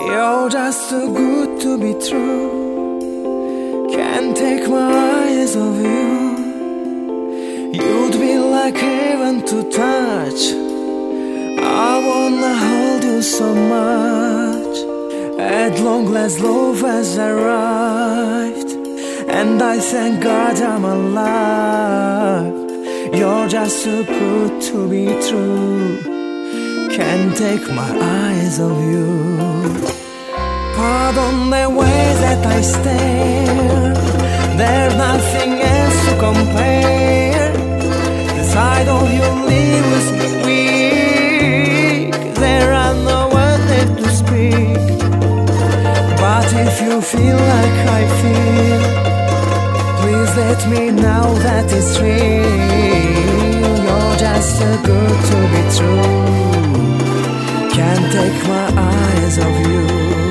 You're just too good to be true. Can't take my eyes off you. You'd be like heaven to touch. I wanna hold you so much. At long last love has arrived, and I thank God I'm alive. You're just too good to be true. Can't take my eyes off you. Pardon the way that I stare. There's nothing else to compare. The sight of you leaves me weak. There are no words left to speak. But if you feel like I feel, please let me know that it's real. You're just too good to be true. Can't take my eyes off you.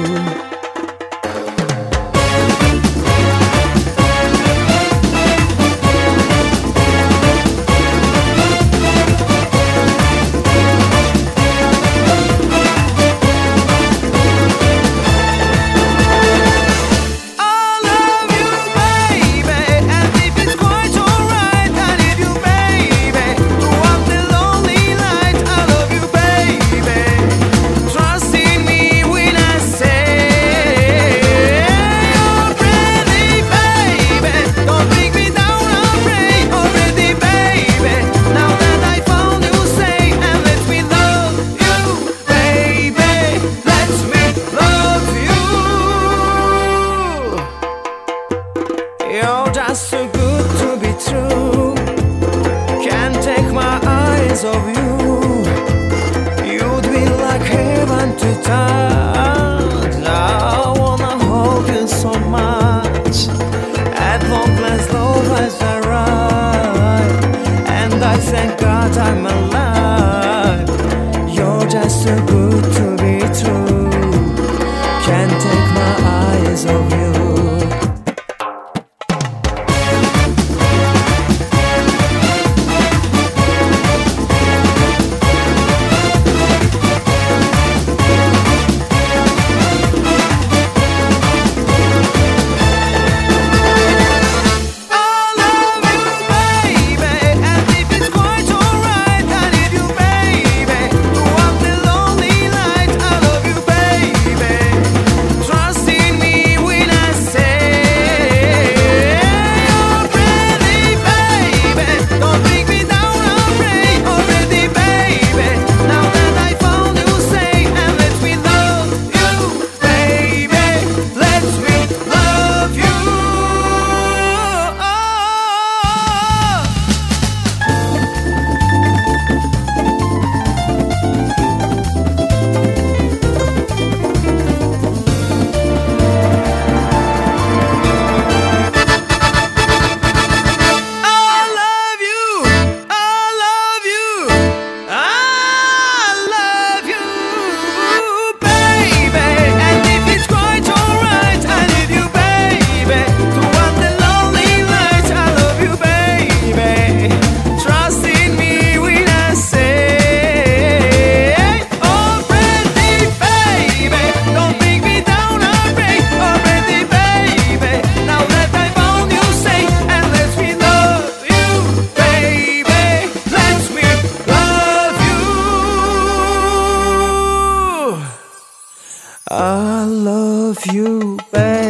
You're just too good to be true. Can't take my eyes off you. You'd be like heaven to touch. I wanna hold you so much. At long last love has arrived, and I thank God I'm alive. You're just too good to be true. Can't take my eyes off you. I love you,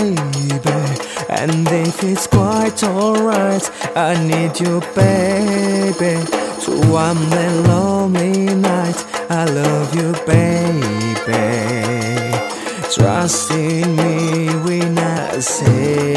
baby, and if it's quite alright, I need you, baby, to one lonely night. I love you, baby, trust in me when I say